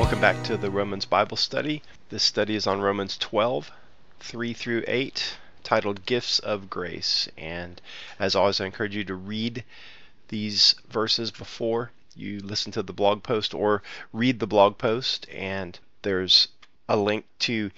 Welcome back to the Romans Bible Study. This study is on Romans 12, 3 through 8, titled Gifts of Grace. And as always, I encourage you to read these verses before you listen to the blog post or read the blog post. And there's a link to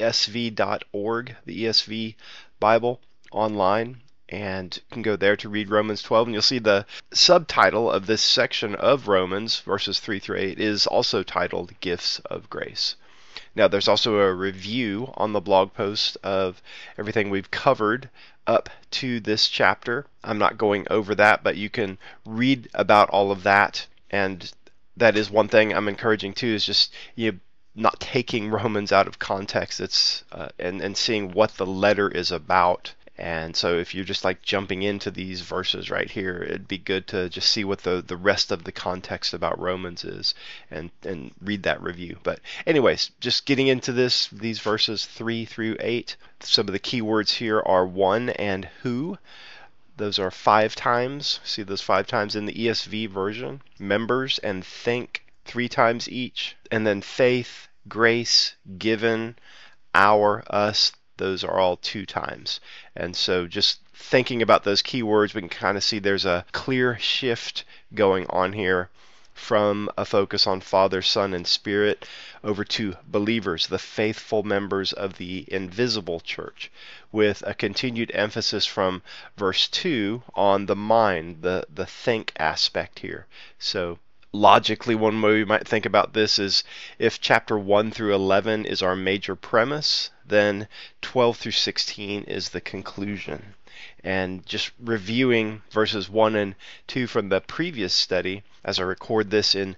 esv.org, the ESV Bible online. And you can go there to read Romans 12, and you'll see the subtitle of this section of Romans, verses 3 through 8, is also titled Gifts of Grace. Now, there's also a review on the blog post of everything we've covered up to this chapter. I'm not going over that, but you can read about all of that, and that is one thing I'm encouraging too, is just not taking Romans out of context. It's and seeing what the letter is about. And so if you're just like jumping into these verses right here, it'd be good to just see what the rest of the context about Romans is and read that review. But anyways, just getting into these verses 3 through 8, some of the key words here are one and who. Those are 5 times. See those 5 times in the ESV version. Members and think 3 times each. And then faith, grace, given, our, us. Those are all 2 times. And so just thinking about those keywords, we can kind of see there's a clear shift going on here from a focus on Father, Son, and Spirit over to believers, the faithful members of the invisible church, with a continued emphasis from verse 2 on the mind, the think aspect here. So logically, one way we might think about this is if chapter 1 through 11 is our major premise, then 12 through 16 is the conclusion. And just reviewing verses 1 and 2 from the previous study, as I record this in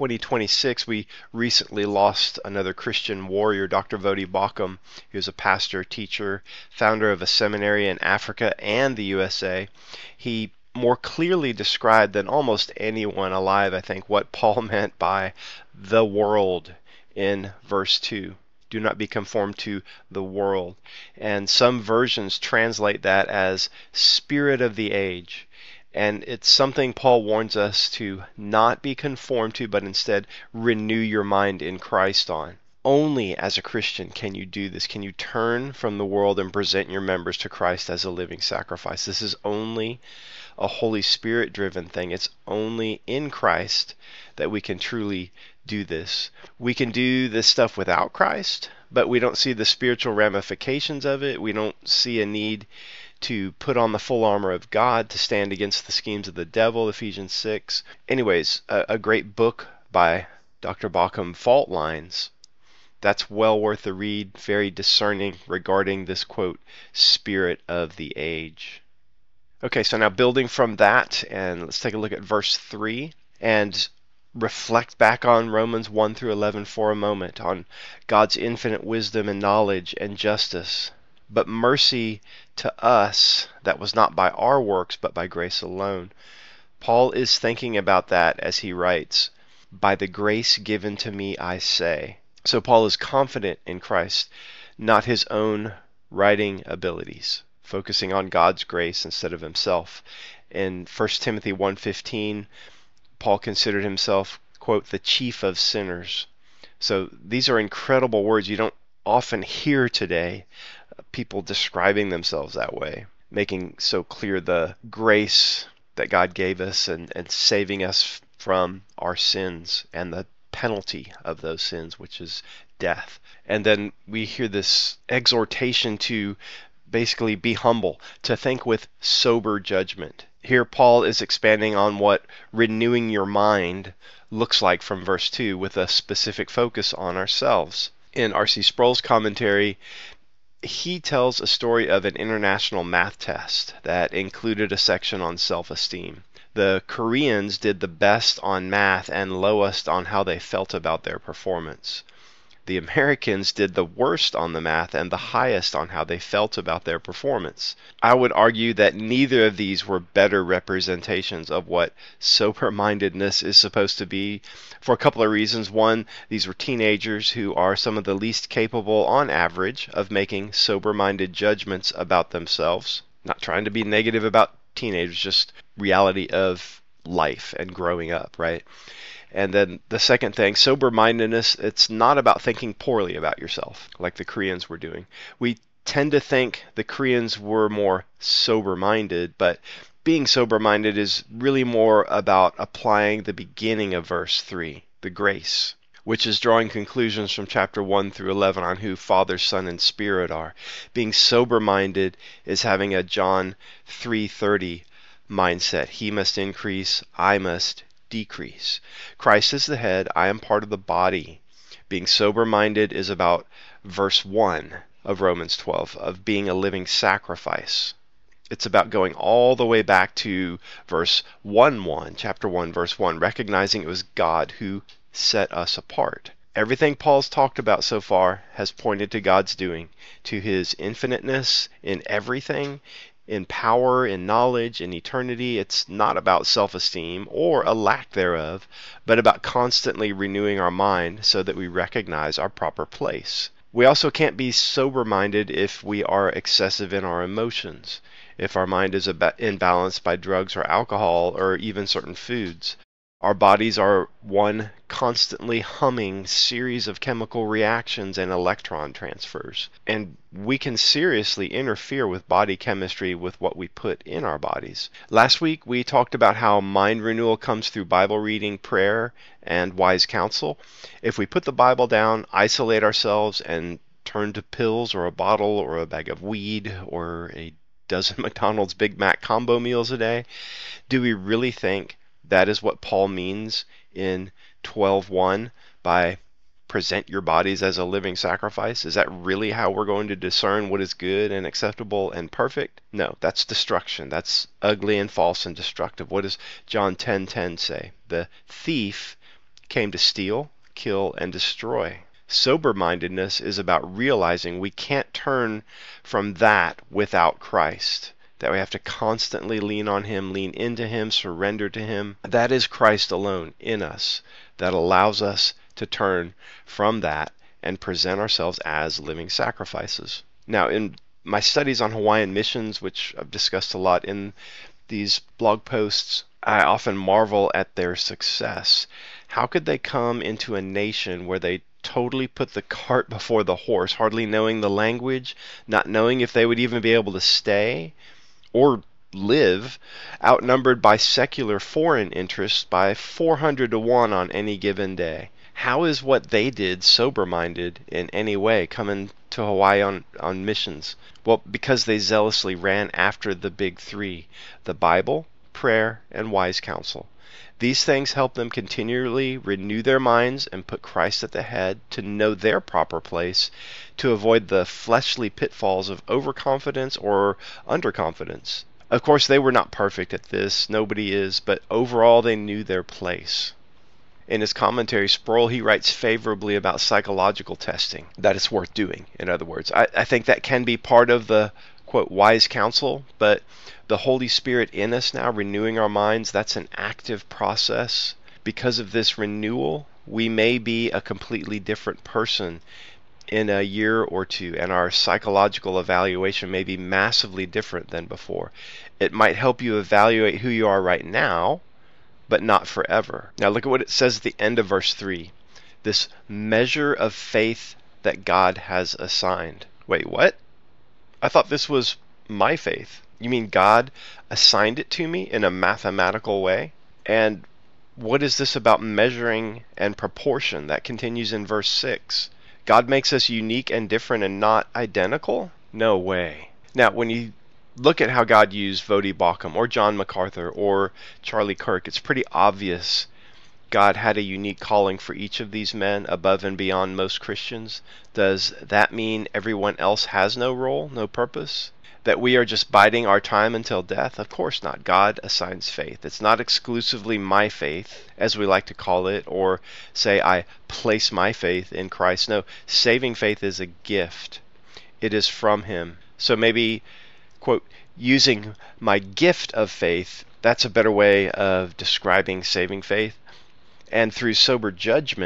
2026, we recently lost another Christian warrior, Dr. Voddie Baucham. He was a pastor, teacher, founder of a seminary in Africa and the USA. He more clearly described than almost anyone alive, I think, what Paul meant by the world in verse 2. Do not be conformed to the world. And some versions translate that as spirit of the age. And it's something Paul warns us to not be conformed to, but instead renew your mind in Christ on. Only as a Christian can you do this. Can you turn from the world and present your members to Christ as a living sacrifice? This is only a Holy Spirit driven thing. It's only in Christ that we can truly do this. We can do this stuff without Christ, but we don't see the spiritual ramifications of it. We don't see a need to put on the full armor of God to stand against the schemes of the devil, Ephesians 6. Anyways, a great book by Dr. Baucham, Fault Lines. That's well worth a read, very discerning regarding this, quote, spirit of the age. Okay, so now building from that, and let's take a look at verse 3 and reflect back on Romans 1 through 11 for a moment, on God's infinite wisdom and knowledge and justice. But mercy to us, that was not by our works, but by grace alone. Paul is thinking about that as he writes, by the grace given to me, I say. So Paul is confident in Christ, not his own writing abilities, focusing on God's grace instead of himself. In 1 Timothy 1:15, Paul considered himself, quote, the chief of sinners. So these are incredible words. You don't often hear today people describing themselves that way, making so clear the grace that God gave us and saving us from our sins and the penalty of those sins, which is death. And then we hear this exhortation to basically be humble, to think with sober judgment. Here Paul is expanding on what renewing your mind looks like from verse 2 with a specific focus on ourselves. In R.C. Sproul's commentary, he tells a story of an international math test that included a section on self-esteem. The Koreans did the best on math and lowest on how they felt about their performance. The Americans did the worst on the math and the highest on how they felt about their performance. I would argue that neither of these were better representations of what sober-mindedness is supposed to be for a couple of reasons. One, these were teenagers who are some of the least capable on average of making sober-minded judgments about themselves. Not trying to be negative about teenagers, just reality of life and growing up, right? And then the second thing, sober-mindedness, it's not about thinking poorly about yourself, like the Koreans were doing. We tend to think the Koreans were more sober-minded, but being sober-minded is really more about applying the beginning of verse 3, the grace, which is drawing conclusions from chapter 1 through 11 on who Father, Son, and Spirit are. Being sober-minded is having a John 3:30 mindset. He must increase, I must decrease. Christ is the head, I am part of the body. Being sober-minded is about verse 1 of Romans 12, of being a living sacrifice. It's about going all the way back to verse 1:1, chapter 1, verse 1, recognizing it was God who set us apart. Everything Paul's talked about so far has pointed to God's doing, to his infiniteness in everything, in power, in knowledge, in eternity. It's not about self-esteem or a lack thereof, but about constantly renewing our mind so that we recognize our proper place. We also can't be sober-minded if we are excessive in our emotions, if our mind is imbalanced by drugs or alcohol or even certain foods. Our bodies are one constantly humming series of chemical reactions and electron transfers, and we can seriously interfere with body chemistry with what we put in our bodies. Last week we talked about how mind renewal comes through Bible reading, prayer, and wise counsel. If we put the Bible down, isolate ourselves, and turn to pills or a bottle or a bag of weed or a dozen McDonald's Big Mac combo meals a day, do we really think that is what Paul means in 12:1 by present your bodies as a living sacrifice? Is that really how we're going to discern what is good and acceptable and perfect? No, that's destruction. That's ugly and false and destructive. What does John 10:10 say? The thief came to steal, kill, and destroy. Sober-mindedness is about realizing we can't turn from that without Christ, that we have to constantly lean on him, lean into him, surrender to him. That is Christ alone in us that allows us to turn from that and present ourselves as living sacrifices. Now, in my studies on Hawaiian missions, which I've discussed a lot in these blog posts, I often marvel at their success. How could they come into a nation where they totally put the cart before the horse, hardly knowing the language, not knowing if they would even be able to stay or live, outnumbered by secular foreign interests by 400 to 1 on any given day? How is what they did sober-minded in any way, coming to Hawaii on missions? Well, because they zealously ran after the big three: the Bible, prayer, and wise counsel. These things help them continually renew their minds and put Christ at the head, to know their proper place, to avoid the fleshly pitfalls of overconfidence or underconfidence. Of course, they were not perfect at this, nobody is, but overall they knew their place. In his commentary, Sproul, he writes favorably about psychological testing, that it's worth doing, in other words. I think that can be part of the, quote, wise counsel, but the Holy Spirit in us now, renewing our minds, that's an active process. Because of this renewal, we may be a completely different person in a year or two, and our psychological evaluation may be massively different than before. It might help you evaluate who you are right now, but not forever. Now look at what it says at the end of verse 3. This measure of faith that God has assigned. Wait, what? I thought this was my faith. You mean God assigned it to me in a mathematical way? And what is this about measuring and proportion? That continues in verse 6. God makes us unique and different and not identical? No way. Now, when you look at how God used Voddie Baucham or John MacArthur or Charlie Kirk, it's pretty obvious God had a unique calling for each of these men above and beyond most Christians. Does that mean everyone else has no role, no purpose? That we are just biding our time until death? Of course not. God assigns faith. It's not exclusively my faith, as we like to call it, or say I place my faith in Christ. No, saving faith is a gift. It is from Him. So maybe, quote, using my gift of faith, that's a better way of describing saving faith. And through sober judgment,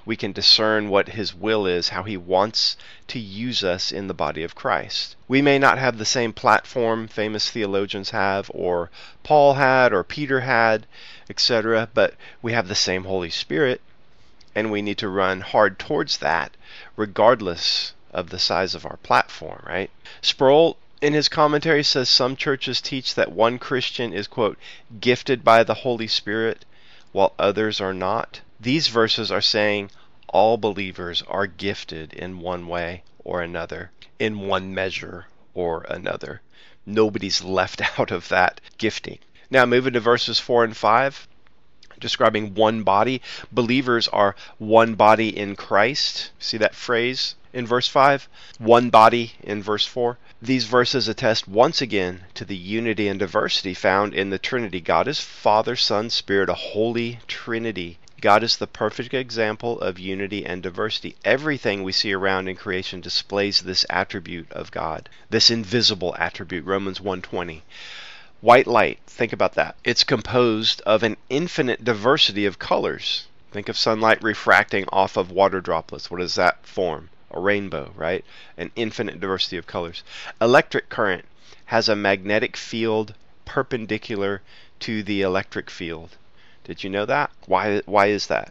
we can discern what his will is, how he wants to use us in the body of Christ. We may not have the same platform famous theologians have, or Paul had, or Peter had, etc., but we have the same Holy Spirit, and we need to run hard towards that, regardless of the size of our platform, right? Sproul, in his commentary, says some churches teach that one Christian is, quote, gifted by the Holy Spirit, while others are not. These verses are saying all believers are gifted in one way or another, in one measure or another. Nobody's left out of that gifting. Now, moving to verses 4 and 5. Describing one body. Believers are one body in Christ. See that phrase in verse 5? One body in verse 4. These verses attest once again to the unity and diversity found in the Trinity. God is Father, Son, Spirit, a holy Trinity. God is the perfect example of unity and diversity. Everything we see around in creation displays this attribute of God, this invisible attribute, Romans 1:20. White light, think about that. It's composed of an infinite diversity of colors. Think of sunlight refracting off of water droplets. What does that form? A rainbow, right? An infinite diversity of colors. Electric current has a magnetic field perpendicular to the electric field. Did you know that? Why is that?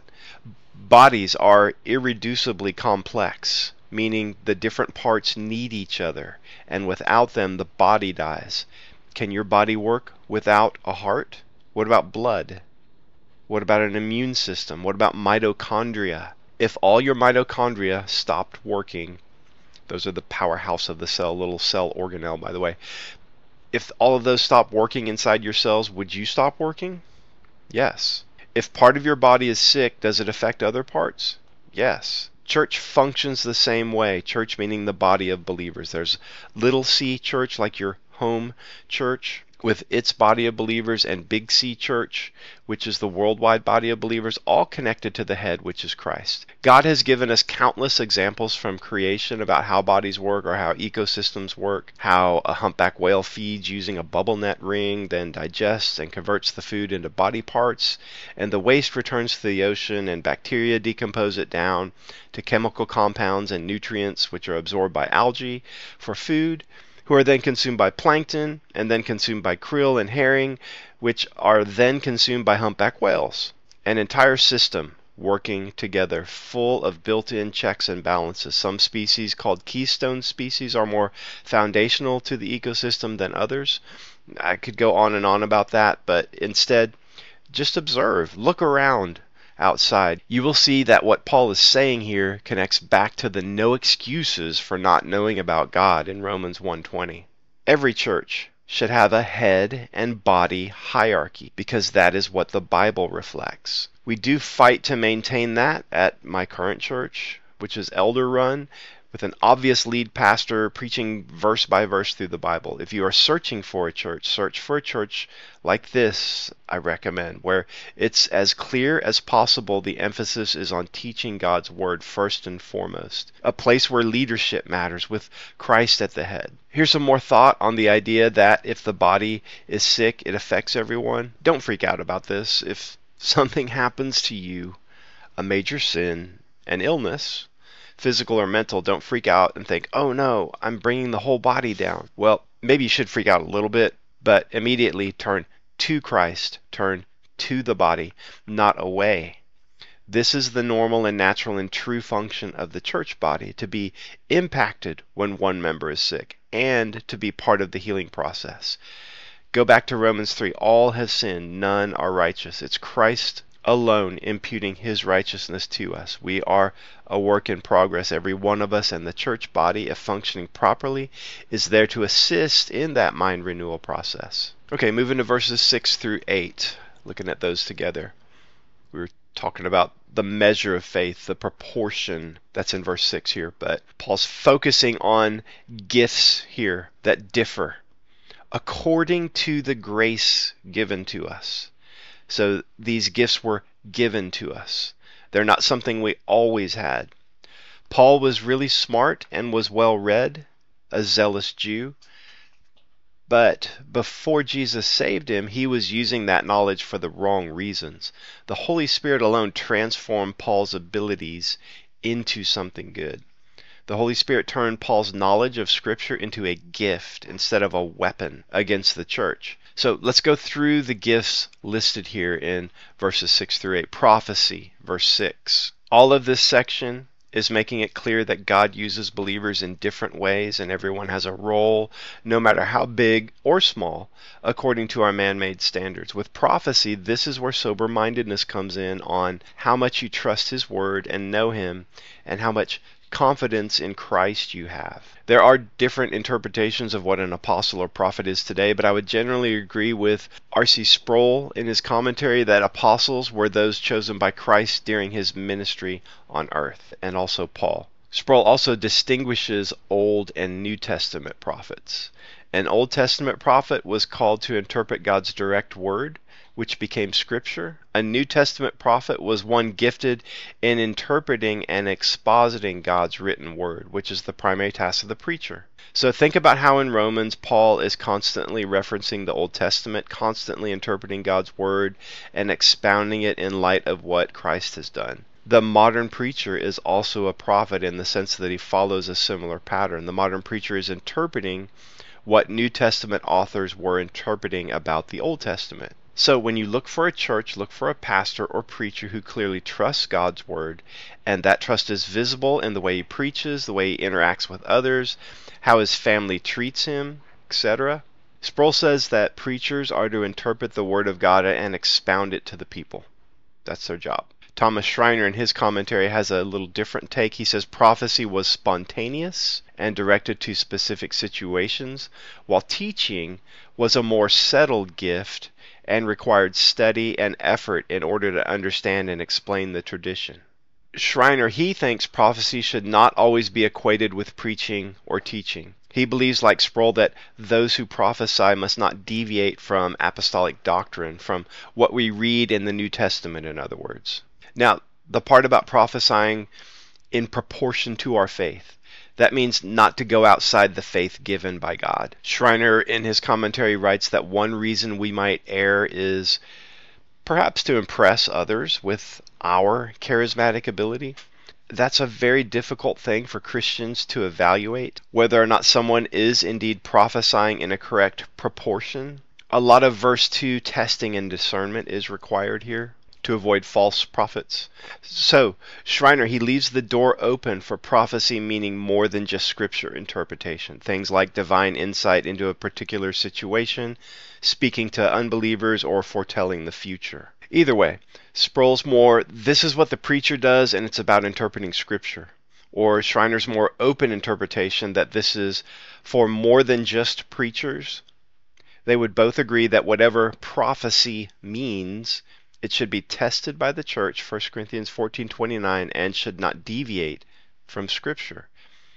Bodies are irreducibly complex, meaning the different parts need each other, and without them the body dies. Can your body work without a heart? What about blood? What about an immune system? What about mitochondria? If all your mitochondria stopped working, those are the powerhouse of the cell, little cell organelle, by the way. If all of those stopped working inside your cells, would you stop working? Yes. If part of your body is sick, does it affect other parts? Yes. Church functions the same way. Church meaning the body of believers. There's little c church, like your home church with its body of believers, and big C church, which is the worldwide body of believers, all connected to the head, which is Christ. God has given us countless examples from creation about how bodies work or how ecosystems work, how a humpback whale feeds using a bubble net ring, then digests and converts the food into body parts, and the waste returns to the ocean, and bacteria decompose it down to chemical compounds and nutrients which are absorbed by algae for food, who are then consumed by plankton, and then consumed by krill and herring, which are then consumed by humpback whales. An entire system working together, full of built-in checks and balances. Some species, called keystone species, are more foundational to the ecosystem than others. I could go on and on about that, but instead, just observe, look around outside. You will see that what Paul is saying here connects back to the no excuses for not knowing about God in Romans 1:20. Every church should have a head and body hierarchy, because that is what the Bible reflects. We do fight to maintain that at my current church, which is elder run, with an obvious lead pastor preaching verse by verse through the Bible. If you are searching for a church, search for a church like this, I recommend, where it's as clear as possible the emphasis is on teaching God's word first and foremost. A place where leadership matters, with Christ at the head. Here's some more thought on the idea that if the body is sick, it affects everyone. Don't freak out about this. If something happens to you, a major sin, an illness, physical or mental, don't freak out and think, oh no, I'm bringing the whole body down. Well, maybe you should freak out a little bit, but immediately turn to Christ, turn to the body, not away. This is the normal and natural and true function of the church body, to be impacted when one member is sick and to be part of the healing process. Go back to Romans 3. All have sinned, none are righteous. It's Christ alone imputing his righteousness to us. We are a work in progress, every one of us, and the church body, if functioning properly, is there to assist in that mind renewal process. Okay, moving to verses 6 through 8, looking at those together. We were talking about the measure of faith, the proportion that's in verse 6 here, but Paul's focusing on gifts here that differ according to the grace given to us. So these gifts were given to us. They're not something we always had. Paul was really smart and was well read, a zealous Jew. But before Jesus saved him, he was using that knowledge for the wrong reasons. The Holy Spirit alone transformed Paul's abilities into something good. The Holy Spirit turned Paul's knowledge of Scripture into a gift instead of a weapon against the church. So let's go through the gifts listed here in verses 6 through 8. Prophecy, verse 6. All of this section is making it clear that God uses believers in different ways, and everyone has a role, no matter how big or small, according to our man-made standards. With prophecy, this is where sober-mindedness comes in on how much you trust His Word and know Him, and how much confidence in Christ you have. There are different interpretations of what an apostle or prophet is today, but I would generally agree with R.C. Sproul in his commentary that apostles were those chosen by Christ during his ministry on earth, and also Paul. Sproul also distinguishes Old and New Testament prophets. An Old Testament prophet was called to interpret God's direct word, which became Scripture. A New Testament prophet was one gifted in interpreting and expositing God's written word, which is the primary task of the preacher. So think about how in Romans, Paul is constantly referencing the Old Testament, constantly interpreting God's word, and expounding it in light of what Christ has done. The modern preacher is also a prophet in the sense that he follows a similar pattern. The modern preacher is interpreting what New Testament authors were interpreting about the Old Testament. So when you look for a church, look for a pastor or preacher who clearly trusts God's word, and that trust is visible in the way he preaches, the way he interacts with others, how his family treats him, etc. Sproul says that preachers are to interpret the word of God and expound it to the people. That's their job. Thomas Schreiner in his commentary has a little different take. He says prophecy was spontaneous and directed to specific situations, while teaching was a more settled gift and required study and effort in order to understand and explain the tradition. Schreiner, he thinks prophecy should not always be equated with preaching or teaching. He believes, like Sproul, that those who prophesy must not deviate from apostolic doctrine, from what we read in the New Testament, in other words. Now, the part about prophesying in proportion to our faith, that means not to go outside the faith given by God. Schreiner, in his commentary, writes that one reason we might err is perhaps to impress others with our charismatic ability. That's a very difficult thing for Christians to evaluate, whether or not someone is indeed prophesying in a correct proportion. A lot of verse 2 testing and discernment is required here to avoid false prophets. So, Schreiner, he leaves the door open for prophecy meaning more than just scripture interpretation. Things like divine insight into a particular situation, speaking to unbelievers, or foretelling the future. Either way, Sproul's more, this is what the preacher does and it's about interpreting scripture. Or Schreiner's more open interpretation that this is for more than just preachers. They would both agree that whatever prophecy means, it should be tested by the church, 1 Corinthians 14:29, and should not deviate from Scripture.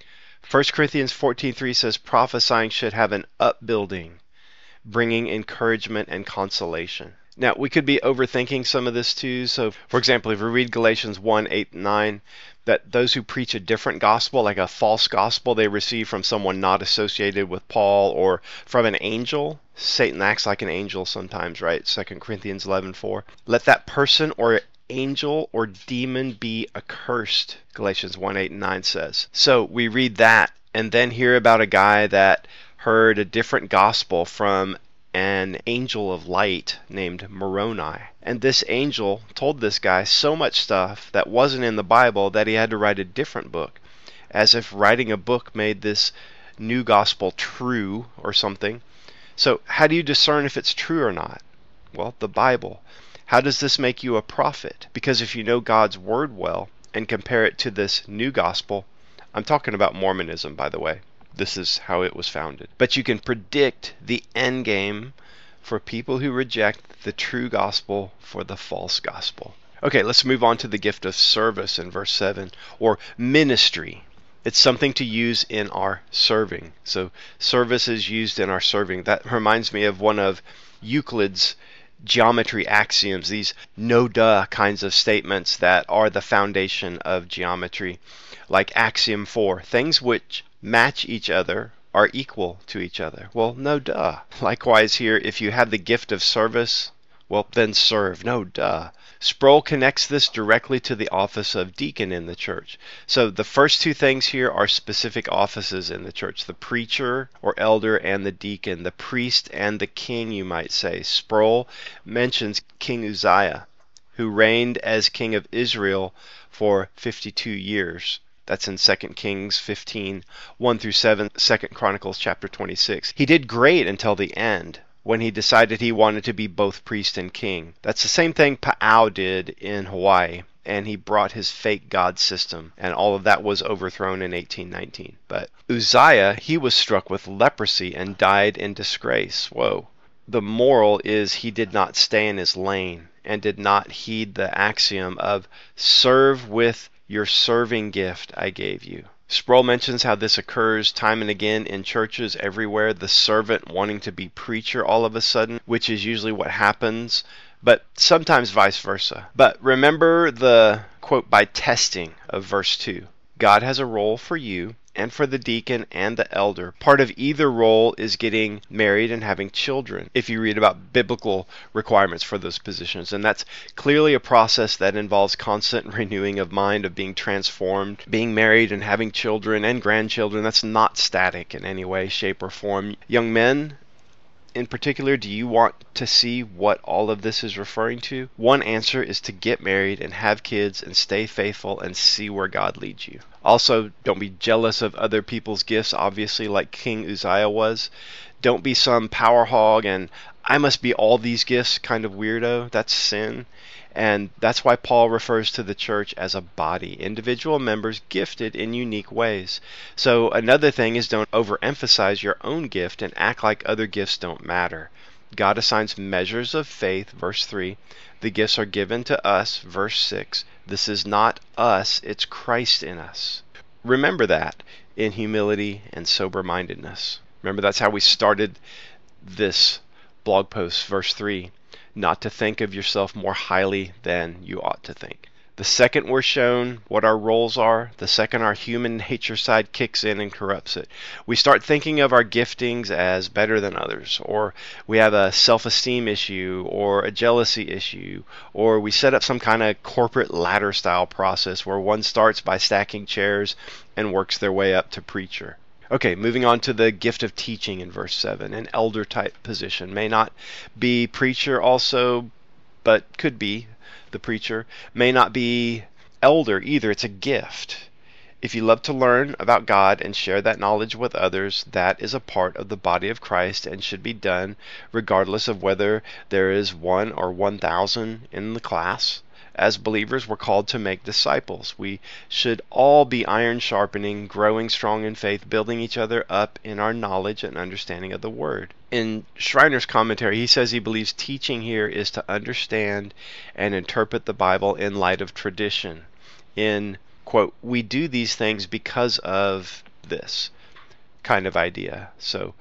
1 Corinthians 14:3 says prophesying should have an upbuilding, bringing encouragement and consolation. Now, we could be overthinking some of this too. So, for example, if we read Galatians 1:8-9, that those who preach a different gospel, like a false gospel they receive from someone not associated with Paul or from an angel, Satan acts like an angel sometimes, right? 2 Corinthians 11:4. Let that person or angel or demon be accursed, Galatians 1:8-9 says. So we read that and then hear about a guy that heard a different gospel from an angel of light named Moroni. And this angel told this guy so much stuff that wasn't in the Bible that he had to write a different book, as if writing a book made this new gospel true or something. So how do you discern if it's true or not? Well, the Bible. How does this make you a prophet? Because if you know God's word well and compare it to this new gospel, I'm talking about Mormonism, by the way. This is how it was founded. But you can predict the end game for people who reject the true gospel for the false gospel. Okay, let's move on to the gift of service in verse 7, or ministry. It's something to use in our serving. So service is used in our serving. That reminds me of one of Euclid's geometry axioms, these no-duh kinds of statements that are the foundation of geometry, like axiom 4, things which match each other are equal to each other. Well, no duh. Likewise here, if you have the gift of service, well, then serve. No duh. Sproul connects this directly to the office of deacon in the church. So the first two things here are specific offices in the church: the preacher or elder and the deacon, the priest and the king, you might say. Sproul mentions King Uzziah, who reigned as king of Israel for 52 years. That's in 2 Kings 15, 1 through 7, 2 Chronicles chapter 26. He did great until the end, when he decided he wanted to be both priest and king. That's the same thing Paau did in Hawaii, and he brought his fake god system, and all of that was overthrown in 1819. But Uzziah, he was struck with leprosy and died in disgrace. Whoa. The moral is he did not stay in his lane and did not heed the axiom of serve with your serving gift I gave you. Sproul mentions how this occurs time and again in churches everywhere, the servant wanting to be preacher all of a sudden, which is usually what happens, but sometimes vice versa. But remember the quote by testing of verse 2. God has a role for you and for the deacon and the elder. Part of either role is getting married and having children, if you read about biblical requirements for those positions. And that's clearly a process that involves constant renewing of mind, of being transformed. Being married and having children and grandchildren, that's not static in any way, shape, or form. Young men, in particular, do you want to see what all of this is referring to? One answer is to get married and have kids and stay faithful and see where God leads you. Also, don't be jealous of other people's gifts, obviously, like King Uzziah was. Don't be some power hog and I must be all these gifts kind of weirdo. That's sin. And that's why Paul refers to the church as a body, individual members gifted in unique ways. So another thing is, don't overemphasize your own gift and act like other gifts don't matter. God assigns measures of faith, verse 3. The gifts are given to us, verse 6. This is not us, it's Christ in us. Remember that in humility and sober-mindedness. Remember, that's how we started this blog post, verse 3. Not to think of yourself more highly than you ought to think. The second we're shown what our roles are, the second our human nature side kicks in and corrupts it. We start thinking of our giftings as better than others, or we have a self-esteem issue, or a jealousy issue, or we set up some kind of corporate ladder style process where one starts by stacking chairs and works their way up to preacher. Okay, moving on to the gift of teaching in verse 7. An elder type position. May not be preacher also, but could be the preacher. May not be elder either. It's a gift. If you love to learn about God and share that knowledge with others, that is a part of the body of Christ and should be done regardless of whether there is 1 or 1,000 in the class. As believers, we're called to make disciples. We should all be iron sharpening, growing strong in faith, building each other up in our knowledge and understanding of the Word. In Schreiner's commentary, he says he believes teaching here is to understand and interpret the Bible in light of tradition. In, quote, we do these things because of this kind of idea. So,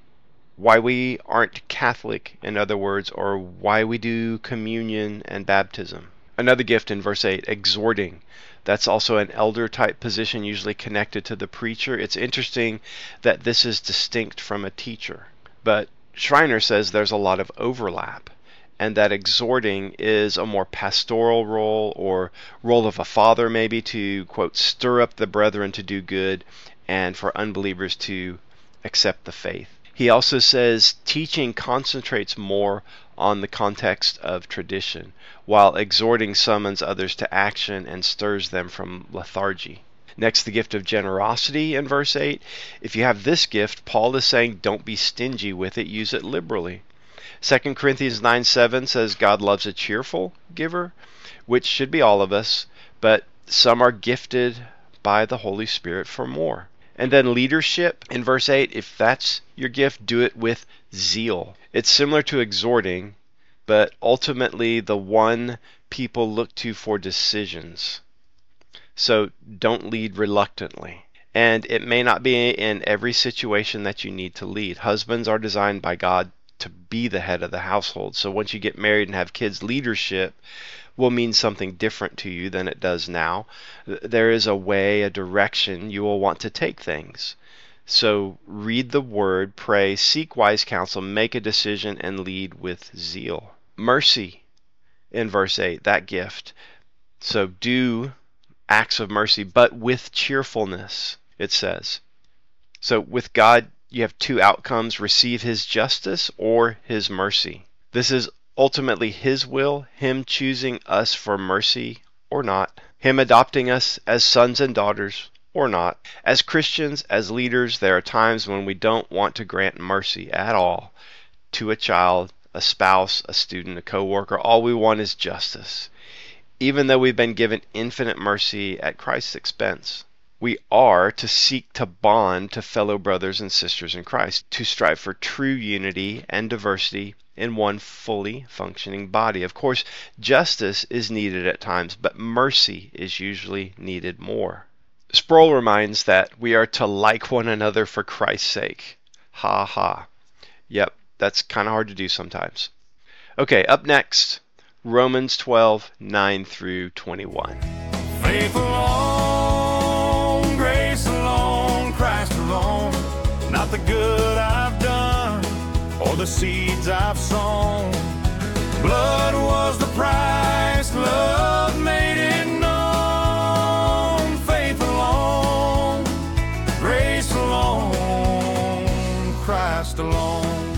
why we aren't Catholic, in other words, or why we do communion and baptism. Another gift in verse 8, exhorting. That's also an elder type position, usually connected to the preacher. It's interesting that this is distinct from a teacher. But Schreiner says there's a lot of overlap, and that exhorting is a more pastoral role, or role of a father maybe, to, quote, stir up the brethren to do good, and for unbelievers to accept the faith. He also says teaching concentrates more on the context of tradition, while exhorting summons others to action and stirs them from lethargy. Next, the gift of generosity in verse 8. If you have this gift, Paul is saying don't be stingy with it, use it liberally. 2 Corinthians 9:7 says God loves a cheerful giver, which should be all of us, but some are gifted by the Holy Spirit for more. And then leadership in verse 8, if that's your gift, do it with zeal. It's similar to exhorting, but ultimately the one people look to for decisions. So don't lead reluctantly. And it may not be in every situation that you need to lead. Husbands are designed by God to be the head of the household. So once you get married and have kids, leadership will mean something different to you than it does now. There is a way, a direction you will want to take things. So read the word, pray, seek wise counsel, make a decision, and lead with zeal. Mercy in verse 8, that gift. So do acts of mercy, but with cheerfulness, it says. So with God, you have two outcomes: receive his justice or his mercy. This is ultimately his will, him choosing us for mercy or not, him adopting us as sons and daughters or not. As Christians, as leaders, there are times when we don't want to grant mercy at all to a child, a spouse, a student, a coworker. All we want is justice, even though we've been given infinite mercy at Christ's expense. We are to seek to bond to fellow brothers and sisters in Christ, to strive for true unity and diversity in one fully functioning body. Of course, justice is needed at times, but mercy is usually needed more. Sproul reminds that we are to like one another for Christ's sake. Ha ha. Yep, that's kind of hard to do sometimes. Okay, up next, Romans 12, 9 through 21. Faith alone, grace alone, Christ alone. Not the good I've done or the seeds I've sown. Blood was the price, love made it known. Faith alone, grace alone, Christ alone.